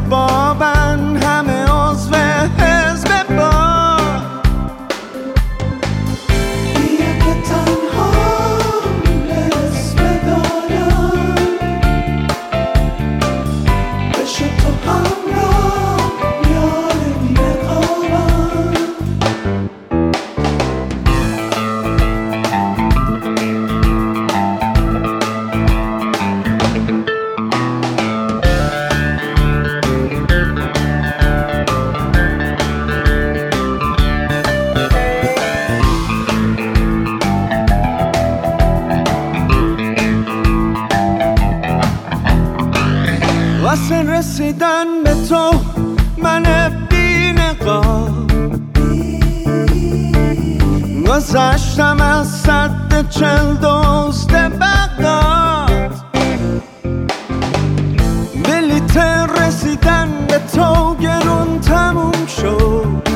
بابن همه عضو حزب با بیا که تنها اسم دارم بشه تو همراه یار بی‌نقابم واسه رسیدن به تو من بی‌نقاب گذشتم از سد 40 دزد بغداد بلیت رسیدن به تو گرون تموم شد